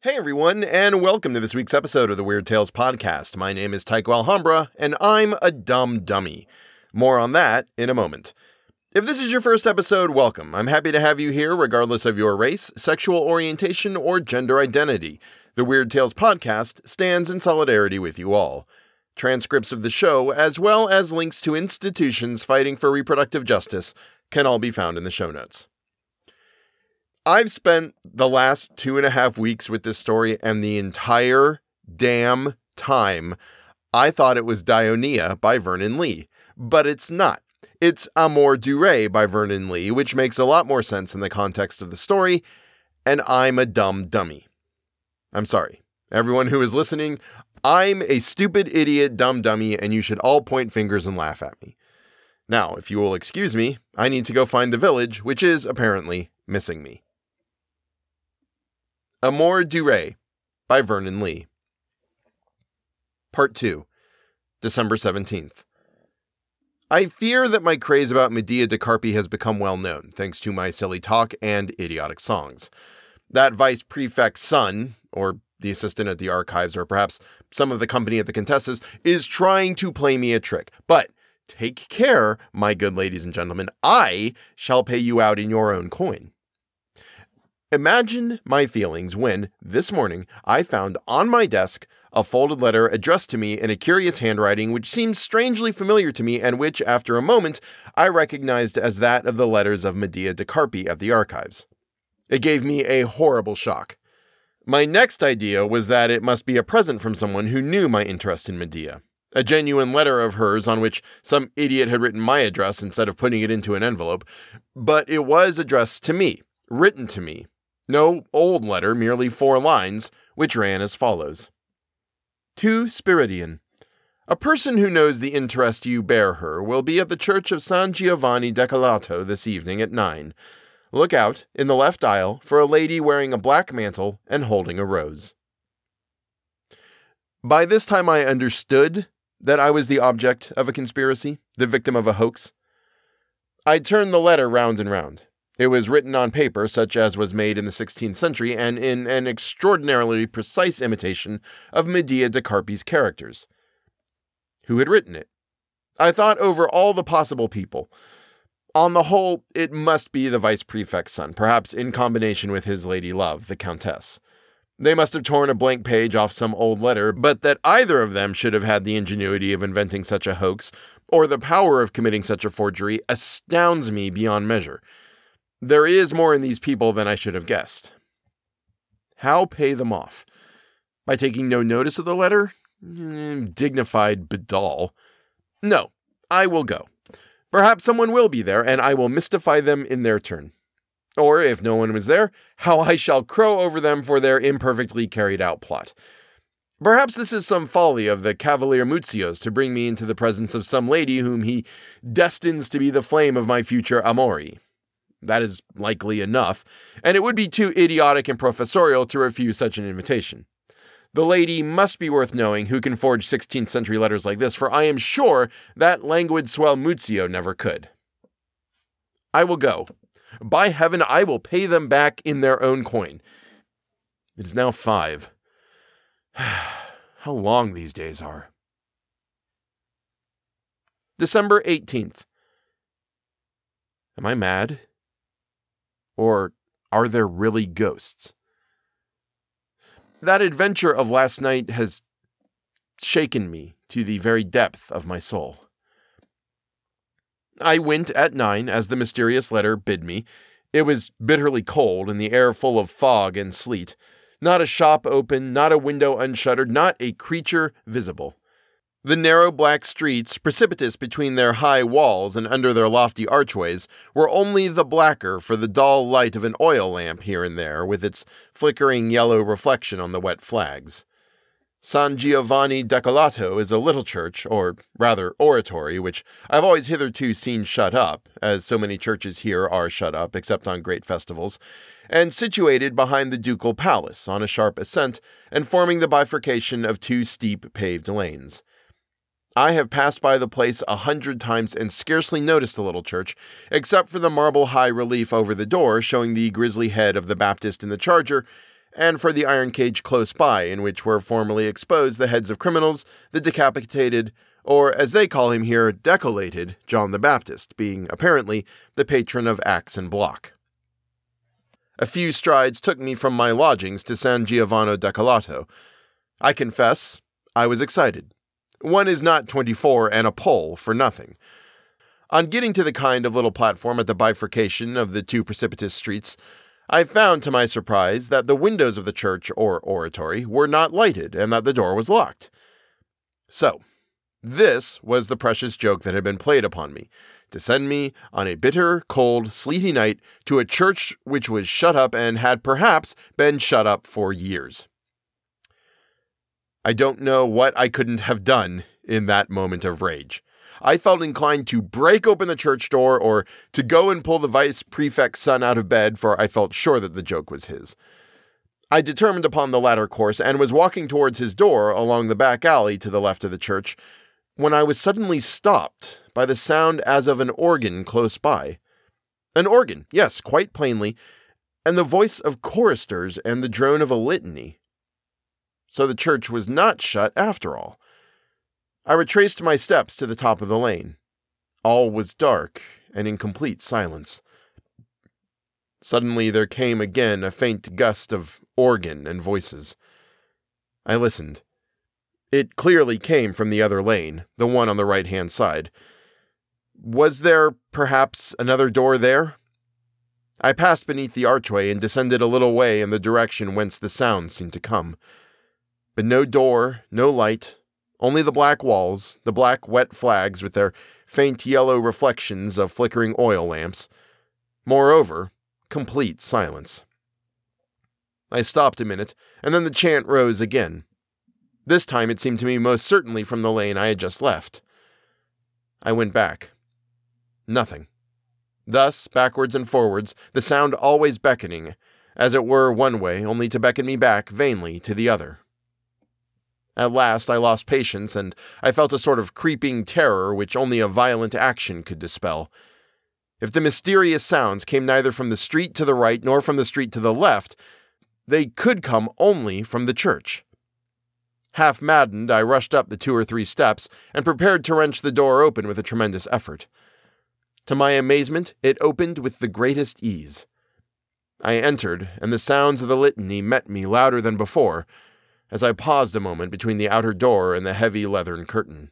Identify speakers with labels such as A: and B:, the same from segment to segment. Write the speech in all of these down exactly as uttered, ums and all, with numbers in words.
A: Hey everyone, and welcome to this week's episode of the Weird Tales Podcast. My name is Tycho Alhambra, and I'm a dumb dummy. More on that in a moment. If this is your first episode, welcome. I'm happy to have you here regardless of your race, sexual orientation, or gender identity. The Weird Tales Podcast stands in solidarity with you all. Transcripts of the show, as well as links to institutions fighting for reproductive justice, can all be found in the show notes. I've spent the last two and a half weeks with this story, and the entire damn time I thought it was Dionia by Vernon Lee, but it's not. It's Amour Duré by Vernon Lee, which makes a lot more sense in the context of the story, and I'm a dumb dummy. I'm sorry. Everyone who is listening, I'm a stupid idiot dumb dummy, and you should all point fingers and laugh at me. Now, if you will excuse me, I need to go find the village, which is apparently missing me. Amour Duré by Vernon Lee. Part two, December seventeenth. I fear that my craze about Medea de Carpi has become well known, thanks to my silly talk and idiotic songs. That vice prefect's son, or the assistant at the archives, or perhaps some of the company at the Contessa's, is trying to play me a trick. But take care, my good ladies and gentlemen, I shall pay you out in your own coin. Imagine my feelings when, this morning, I found on my desk a folded letter addressed to me in a curious handwriting which seemed strangely familiar to me and which, after a moment, I recognized as that of the letters of Medea de Carpi at the archives. It gave me a horrible shock. My next idea was that it must be a present from someone who knew my interest in Medea. A genuine letter of hers on which some idiot had written my address instead of putting it into an envelope. But it was addressed to me, written to me. No old letter, merely four lines, which ran as follows. To Spiridion. A person who knows the interest you bear her will be at the church of San Giovanni Decollato this evening at nine. Look out, in the left aisle, for a lady wearing a black mantle and holding a rose. By this time I understood that I was the object of a conspiracy, the victim of a hoax. I turned the letter round and round. It was written on paper such as was made in the sixteenth century and in an extraordinarily precise imitation of Medea de Carpi's characters. Who had written it? I thought over all the possible people. On the whole, it must be the vice prefect's son, perhaps in combination with his lady love, the countess. They must have torn a blank page off some old letter, but that either of them should have had the ingenuity of inventing such a hoax, or the power of committing such a forgery, astounds me beyond measure. There is more in these people than I should have guessed. How pay them off? By taking no notice of the letter? Dignified bedall. No, I will go. Perhaps someone will be there, and I will mystify them in their turn. Or, if no one was there, how I shall crow over them for their imperfectly carried out plot. Perhaps this is some folly of the Cavalier Muzio's to bring me into the presence of some lady whom he destines to be the flame of my future amori. That is likely enough, and it would be too idiotic and professorial to refuse such an invitation. The lady must be worth knowing who can forge sixteenth century letters like this, for I am sure that languid swell Muzio never could. I will go. By heaven, I will pay them back in their own coin. It is now five. How long these days are. December eighteenth. Am I mad? Or are there really ghosts? That adventure of last night has shaken me to the very depth of my soul. I went at nine, as the mysterious letter bid me. It was bitterly cold, and the air full of fog and sleet. Not a shop open, not a window unshuttered, not a creature visible. The narrow black streets, precipitous between their high walls and under their lofty archways, were only the blacker for the dull light of an oil lamp here and there, with its flickering yellow reflection on the wet flags. San Giovanni Decollato is a little church, or rather oratory, which I've always hitherto seen shut up, as so many churches here are shut up, except on great festivals, and situated behind the ducal palace, on a sharp ascent, and forming the bifurcation of two steep paved lanes. I have passed by the place a hundred times and scarcely noticed the little church, except for the marble high relief over the door showing the grisly head of the Baptist in the charger, and for the iron cage close by in which were formerly exposed the heads of criminals, the decapitated, or as they call him here, decolated, John the Baptist, being apparently the patron of axe and block. A few strides took me from my lodgings to San Giovanni Decolato. I confess, I was excited. One is not twenty-four and a pole for nothing. On getting to the kind of little platform at the bifurcation of the two precipitous streets, I found to my surprise that the windows of the church or oratory were not lighted and that the door was locked. So, this was the precious joke that had been played upon me, to send me on a bitter, cold, sleety night to a church which was shut up and had perhaps been shut up for years. I don't know what I couldn't have done in that moment of rage. I felt inclined to break open the church door or to go and pull the vice prefect's son out of bed, for I felt sure that the joke was his. I determined upon the latter course and was walking towards his door along the back alley to the left of the church, when I was suddenly stopped by the sound as of an organ close by. An organ, yes, quite plainly, and the voice of choristers and the drone of a litany. So the church was not shut after all. I retraced my steps to the top of the lane. All was dark and in complete silence. Suddenly there came again a faint gust of organ and voices. I listened. It clearly came from the other lane, the one on the right-hand side. Was there, perhaps, another door there? I passed beneath the archway and descended a little way in the direction whence the sound seemed to come. But no door, no light, only the black walls, the black wet flags with their faint yellow reflections of flickering oil lamps. Moreover, complete silence. I stopped a minute, and then the chant rose again. This time it seemed to me most certainly from the lane I had just left. I went back. Nothing. Thus, backwards and forwards, the sound always beckoning, as it were one way, only to beckon me back vainly to the other. At last I lost patience, and I felt a sort of creeping terror which only a violent action could dispel. If the mysterious sounds came neither from the street to the right nor from the street to the left, they could come only from the church. Half maddened, I rushed up the two or three steps and prepared to wrench the door open with a tremendous effort. To my amazement, it opened with the greatest ease. I entered, and the sounds of the litany met me louder than before, as I paused a moment between the outer door and the heavy leathern curtain.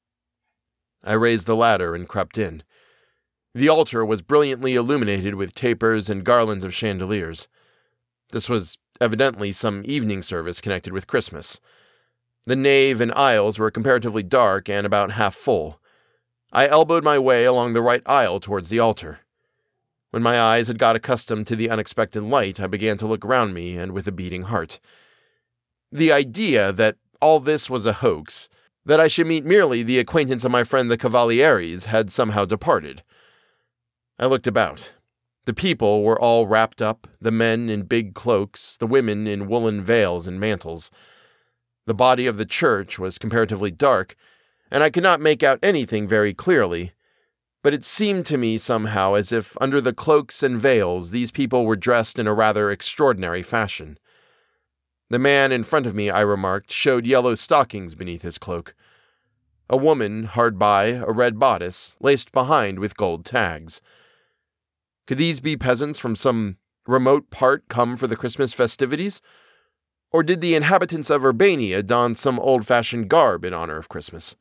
A: I raised the ladder and crept in. The altar was brilliantly illuminated with tapers and garlands of chandeliers. This was evidently some evening service connected with Christmas. The nave and aisles were comparatively dark and about half full. I elbowed my way along the right aisle towards the altar. When my eyes had got accustomed to the unexpected light, I began to look round me, and with a beating heart. The idea that all this was a hoax, that I should meet merely the acquaintance of my friend the Cavalieris, had somehow departed. I looked about. The people were all wrapped up, the men in big cloaks, the women in woolen veils and mantles. The body of the church was comparatively dark, and I could not make out anything very clearly, but it seemed to me somehow as if under the cloaks and veils these people were dressed in a rather extraordinary fashion. The man in front of me, I remarked, showed yellow stockings beneath his cloak. A woman, hard by, a red bodice, laced behind with gold tags. Could these be peasants from some remote part come for the Christmas festivities? Or did the inhabitants of Urbania don some old-fashioned garb in honor of Christmas?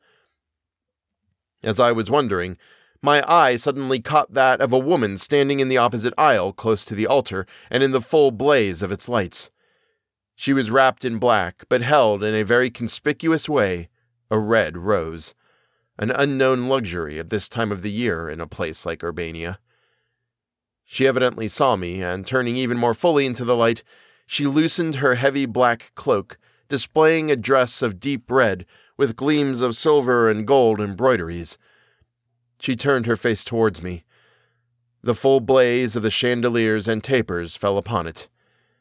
A: As I was wondering, my eye suddenly caught that of a woman standing in the opposite aisle close to the altar and in the full blaze of its lights. She was wrapped in black, but held in a very conspicuous way a red rose, an unknown luxury at this time of the year in a place like Urbania. She evidently saw me, and turning even more fully into the light, she loosened her heavy black cloak, displaying a dress of deep red with gleams of silver and gold embroideries. She turned her face towards me. The full blaze of the chandeliers and tapers fell upon it.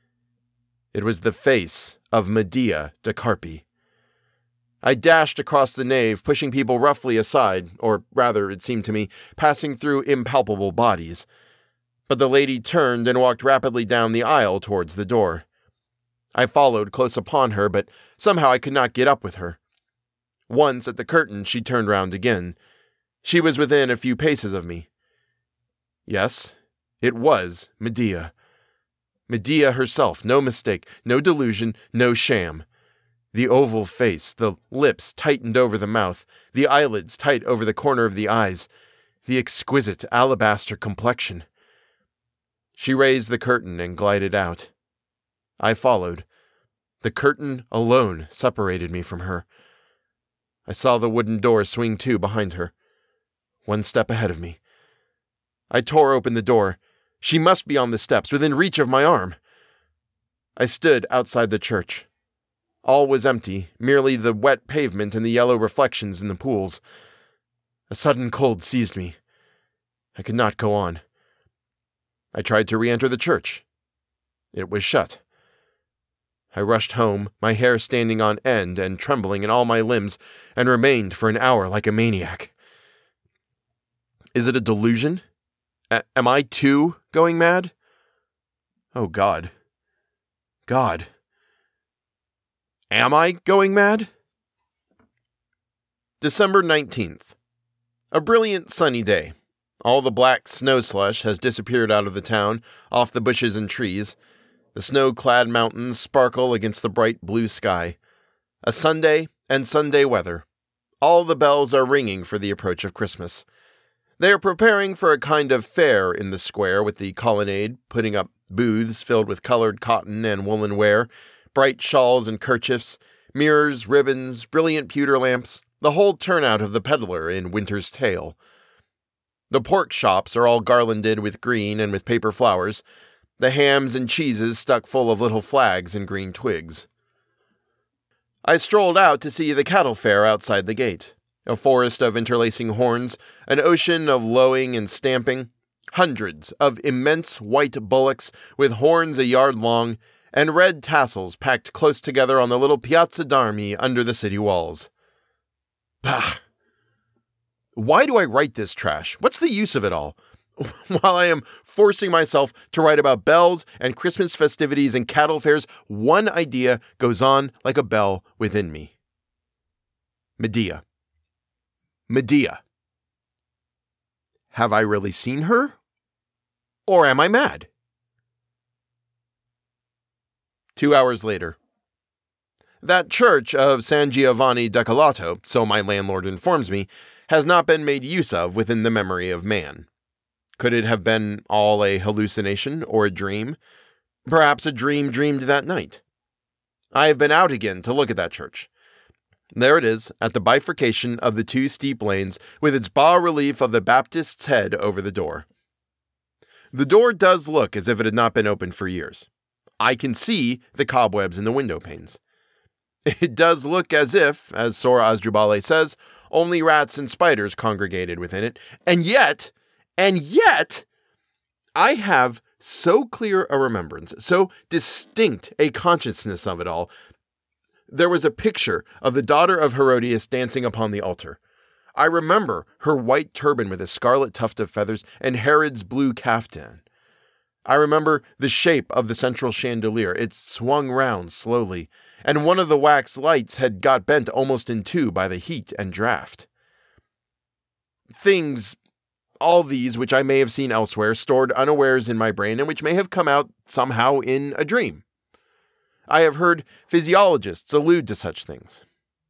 A: It was the face of Medea de Carpi. I dashed across the nave, pushing people roughly aside, or rather, it seemed to me, passing through impalpable bodies. But the lady turned and walked rapidly down the aisle towards the door. I followed close upon her, but somehow I could not get up with her. Once at the curtain, she turned round again. She was within a few paces of me. Yes, it was Medea. Medea herself, no mistake, no delusion, no sham. The oval face, the lips tightened over the mouth, the eyelids tight over the corner of the eyes, the exquisite alabaster complexion. She raised the curtain and glided out. I followed. The curtain alone separated me from her. I saw the wooden door swing to behind her. One step ahead of me. I tore open the door. She must be on the steps, within reach of my arm. I stood outside the church. All was empty, merely the wet pavement and the yellow reflections in the pools. A sudden cold seized me. I could not go on. I tried to re-enter the church. It was shut. I rushed home, my hair standing on end and trembling in all my limbs, and remained for an hour like a maniac. Is it a delusion? A- am I, too, going mad? Oh, God. God. Am I going mad? December nineteenth. A brilliant sunny day. All the black snow slush has disappeared out of the town, off the bushes and trees. The snow-clad mountains sparkle against the bright blue sky. A Sunday and Sunday weather. All the bells are ringing for the approach of Christmas. They are preparing for a kind of fair in the square with the colonnade, putting up booths filled with colored cotton and woolen ware, bright shawls and kerchiefs, mirrors, ribbons, brilliant pewter lamps, the whole turnout of the peddler in Winter's Tale. The pork shops are all garlanded with green and with paper flowers, the hams and cheeses stuck full of little flags and green twigs. I strolled out to see the cattle fair outside the gate. A forest of interlacing horns, an ocean of lowing and stamping, hundreds of immense white bullocks with horns a yard long, and red tassels packed close together on the little Piazza d'Armi under the city walls. Bah! Why do I write this trash? What's the use of it all? While I am forcing myself to write about bells and Christmas festivities and cattle fairs, one idea goes on like a bell within me. Medea. Medea. Have I really seen her? Or am I mad? Two hours later. That church of San Giovanni da Calato, so my landlord informs me, has not been made use of within the memory of man. Could it have been all a hallucination or a dream? Perhaps a dream dreamed that night. I have been out again to look at that church. There it is, at the bifurcation of the two steep lanes, with its bas-relief of the Baptist's head over the door. The door does look as if it had not been opened for years. I can see the cobwebs in the window panes. It does look as if, as Sor Asdrubale says, only rats and spiders congregated within it, and yet, and yet, I have so clear a remembrance, so distinct a consciousness of it all. There was a picture of the daughter of Herodias dancing upon the altar. I remember her white turban with a scarlet tuft of feathers and Herod's blue caftan. I remember the shape of the central chandelier. It swung round slowly, and one of the wax lights had got bent almost in two by the heat and draught. Things, all these which I may have seen elsewhere, stored unawares in my brain, and which may have come out somehow in a dream. I have heard physiologists allude to such things.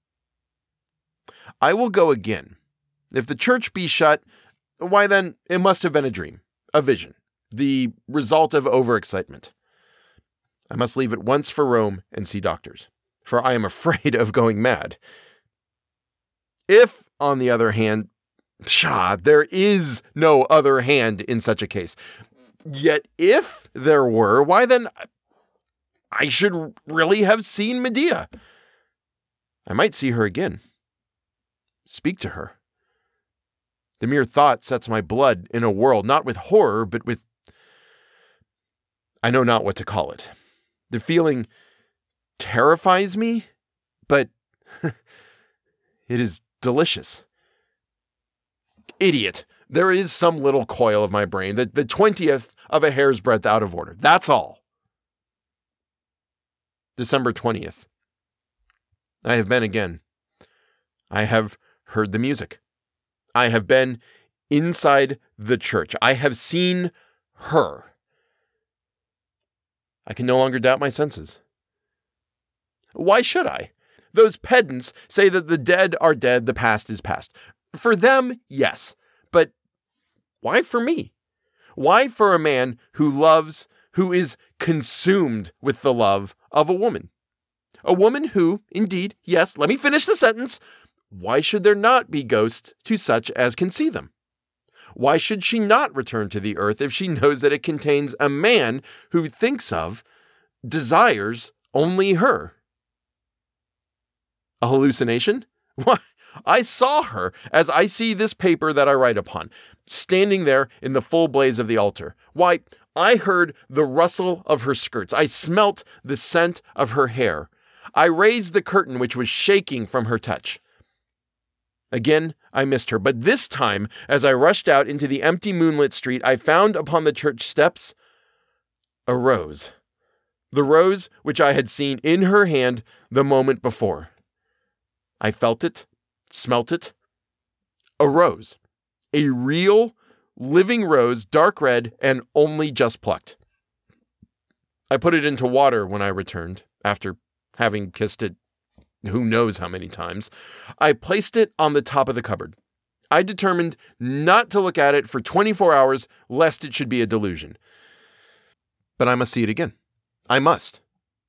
A: I will go again. If the church be shut, why then, it must have been a dream, a vision, the result of overexcitement. I must leave at once for Rome and see doctors, for I am afraid of going mad. If, on the other hand, pshaw, there is no other hand in such a case. Yet if there were, why then, I should really have seen Medea. I might see her again. Speak to her. The mere thought sets my blood in a whirl, not with horror, but with... I know not what to call it. The feeling terrifies me, but it is delicious. Idiot. There is some little coil of my brain, the, the twentieth of a hair's breadth out of order. That's all. December twentieth. I have been again. I have heard the music. I have been inside the church. I have seen her. I can no longer doubt my senses. Why should I? Those pedants say that the dead are dead, the past is past. For them, yes. But why for me? Why for a man who loves, who is consumed with the love of a woman? A woman who, indeed, yes, let me finish the sentence. Why should there not be ghosts to such as can see them? Why should she not return to the earth if she knows that it contains a man who thinks of, desires only her? A hallucination? Why, I saw her as I see this paper that I write upon, standing there in the full blaze of the altar. Why, I heard the rustle of her skirts. I smelt the scent of her hair. I raised the curtain which was shaking from her touch. Again, I missed her, but this time, as I rushed out into the empty moonlit street, I found upon the church steps a rose. The rose which I had seen in her hand the moment before. I felt it, smelt it. A rose. A real, living rose, dark red, and only just plucked. I put it into water when I returned, after having kissed it who knows how many times. I placed it on the top of the cupboard. I determined not to look at it for twenty-four hours, lest it should be a delusion. But I must see it again. I must.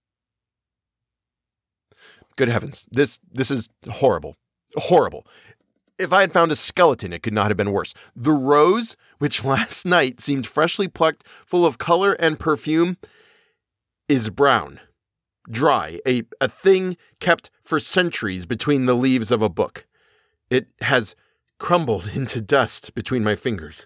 A: Good heavens, this this is horrible. Horrible. If I had found a skeleton, it could not have been worse. The rose, which last night seemed freshly plucked, full of color and perfume, is brown. Dry, a, a thing kept for centuries between the leaves of a book. It has crumbled into dust between my fingers.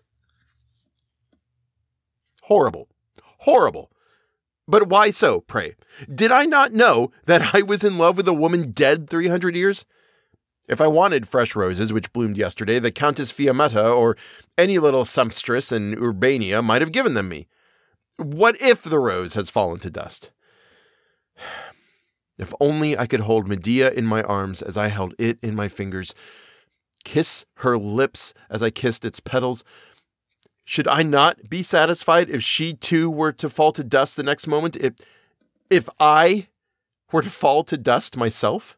A: Horrible. Horrible. But why so, pray? Did I not know that I was in love with a woman dead three hundred years? If I wanted fresh roses which bloomed yesterday, the Countess Fiammetta or any little sempstress in Urbania might have given them me. What if the rose has fallen to dust? If only I could hold Medea in my arms as I held it in my fingers, kiss her lips as I kissed its petals. Should I not be satisfied if she too were to fall to dust the next moment? If, if I were to fall to dust myself?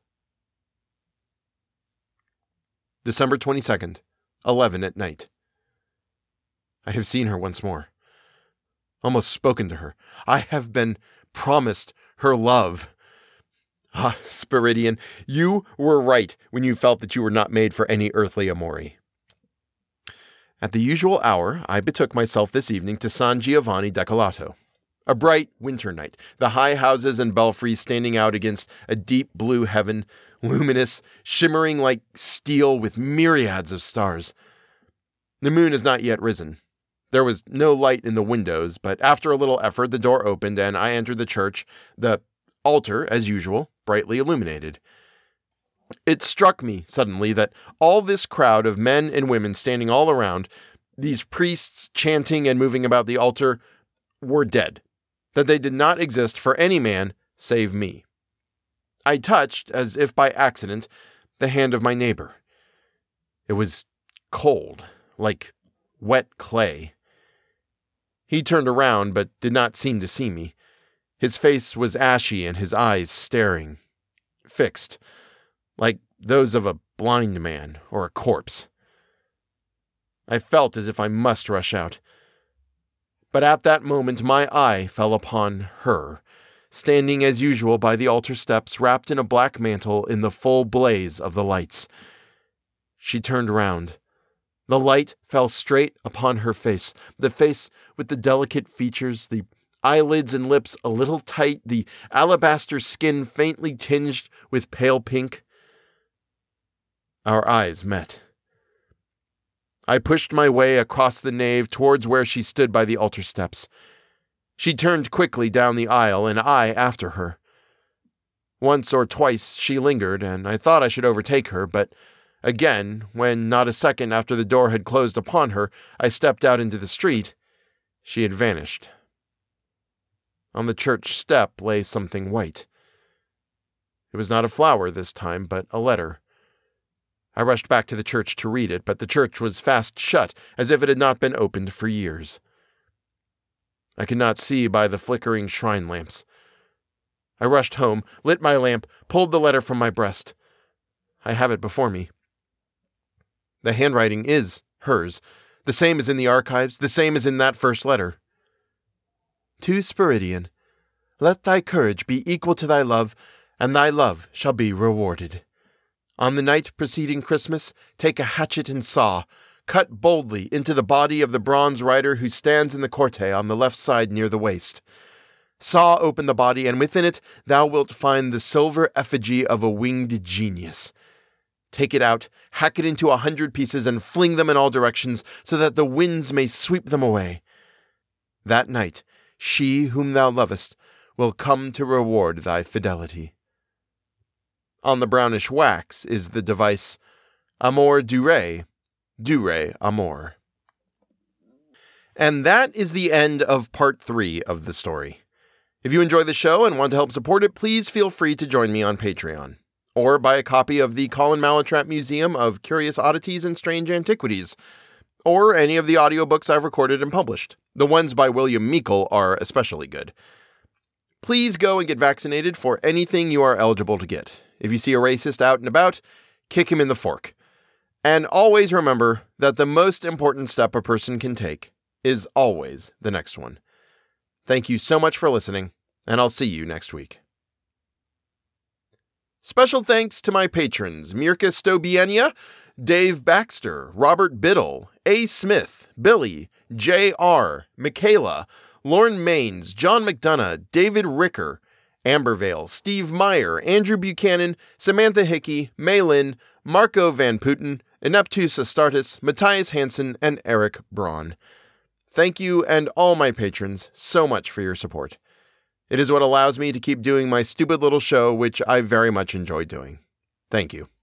A: December twenty-second, eleven at night. I have seen her once more. Almost spoken to her. I have been promised her love. Ah, Spiridion, you were right when you felt that you were not made for any earthly amori. At the usual hour, I betook myself this evening to San Giovanni Decollato. A bright winter night, the high houses and belfries standing out against a deep blue heaven, luminous, shimmering like steel with myriads of stars. The moon has not yet risen. There was no light in the windows, but after a little effort, the door opened and I entered the church, the altar, as usual, brightly illuminated. It struck me suddenly that all this crowd of men and women standing all around, these priests chanting and moving about the altar, were dead, that they did not exist for any man save me. I touched, as if by accident, the hand of my neighbor. It was cold, like wet clay. He turned around, but did not seem to see me. His face was ashy and his eyes staring, fixed, like those of a blind man or a corpse. I felt as if I must rush out. But at that moment my eye fell upon her, standing as usual by the altar steps, wrapped in a black mantle in the full blaze of the lights. She turned round. The light fell straight upon her face, the face with the delicate features, the eyelids and lips a little tight, the alabaster skin faintly tinged with pale pink. Our eyes met. I pushed my way across the nave towards where she stood by the altar steps. She turned quickly down the aisle, and I after her. Once or twice she lingered, and I thought I should overtake her, but again, when not a second after the door had closed upon her, I stepped out into the street, she had vanished. On the church step lay something white. It was not a flower this time, but a letter. I rushed back to the church to read it, but the church was fast shut, as if it had not been opened for years. I could not see by the flickering shrine lamps. I rushed home, lit my lamp, pulled the letter from my breast. I have it before me. The handwriting is hers, the same as in the archives, the same as in that first letter. To Spiridion, let thy courage be equal to thy love, and thy love shall be rewarded. On the night preceding Christmas, take a hatchet and saw, cut boldly into the body of the bronze rider who stands in the corte on the left side near the waist. Saw open the body, and within it thou wilt find the silver effigy of a winged genius. Take it out, hack it into a hundred pieces, and fling them in all directions, so that the winds may sweep them away. That night, she whom thou lovest will come to reward thy fidelity. On the brownish wax is the device, Amor dure, dure amor. And that is the end of part three of the story. If you enjoy the show and want to help support it, please feel free to join me on Patreon, or buy a copy of the Colin Malatrap Museum of Curious Oddities and Strange Antiquities, or any of the audiobooks I've recorded and published. The ones by William Meikle are especially good. Please go and get vaccinated for anything you are eligible to get. If you see a racist out and about, kick him in the fork. And always remember that the most important step a person can take is always the next one. Thank you so much for listening, and I'll see you next week. Special thanks to my patrons, Mirka Stobienia, Dave Baxter, Robert Biddle, A. Smith, Billy, J R, Michaela, Lauren Maines, John McDonough, David Ricker, Ambervale, Steve Meyer, Andrew Buchanan, Samantha Hickey, Maylin, Marco Van Putten, Ineptus Astartes, Matthias Hansen, and Eric Braun. Thank you and all my patrons so much for your support. It is what allows me to keep doing my stupid little show, which I very much enjoy doing. Thank you.